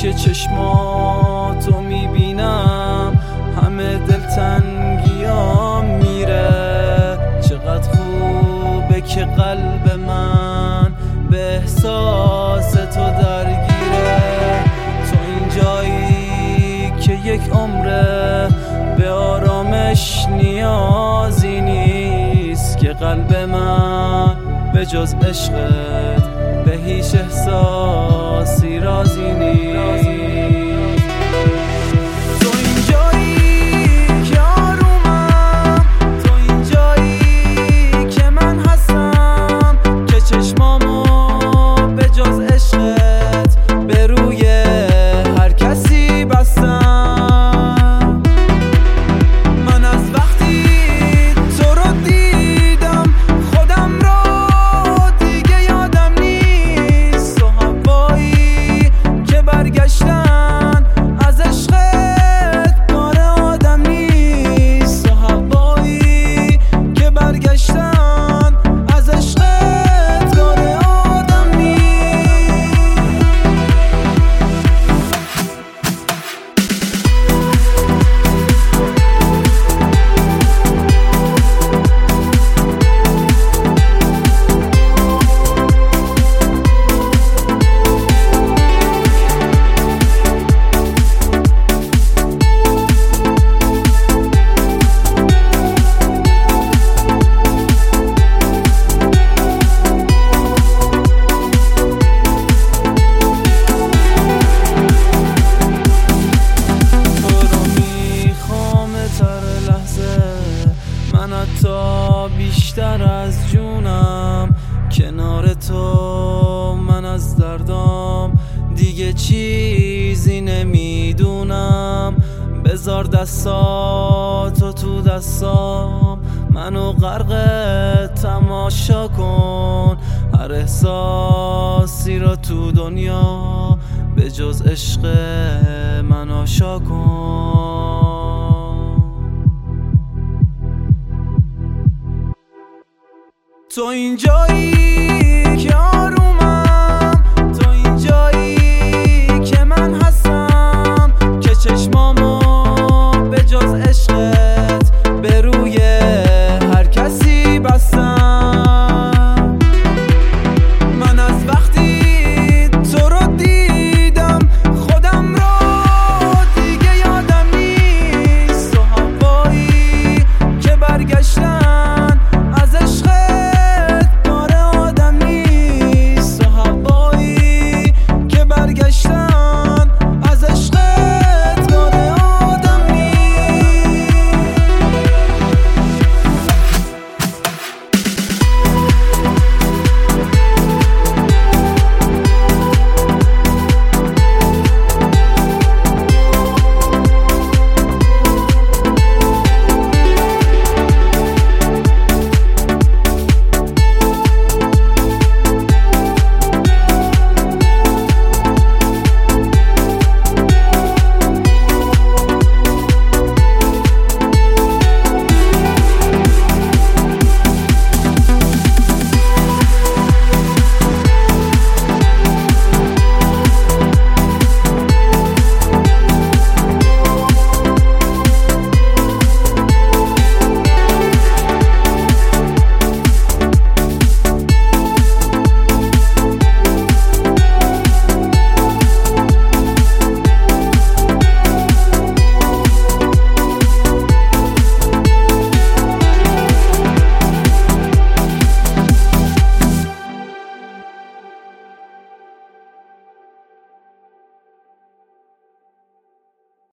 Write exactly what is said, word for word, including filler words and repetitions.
که چشماتو میبینم همه دلتنگیام میره. چقدر خوبه که قلب من به احساس تو درگیره. تو این جایی که یک عمره به آرامش نیازی نیست، که قلب من به جز عشقت به هیچ احساسی رازی نیست. تو این جایی که آرومم، تو این جایی که من هستم، که چشمامو به جز عشقت به روی هر کسی بستم. من از وقتی تو رو دیدم خودم رو دیگه یادم نیست. و هوایی که برگشتن از عشقت کار آدم نیست. و هوایی که برگشتن از عشقت کار آدم نیست. من حتی بیشتر از جونم کنار تو، من از دردام دیگه چیزی نمیدونم. بذار دستاتو تو دستام، منو غرق تماشا کن. هر احساسی را تو دنیا به جز عشق من آشا کن. تو این جایی که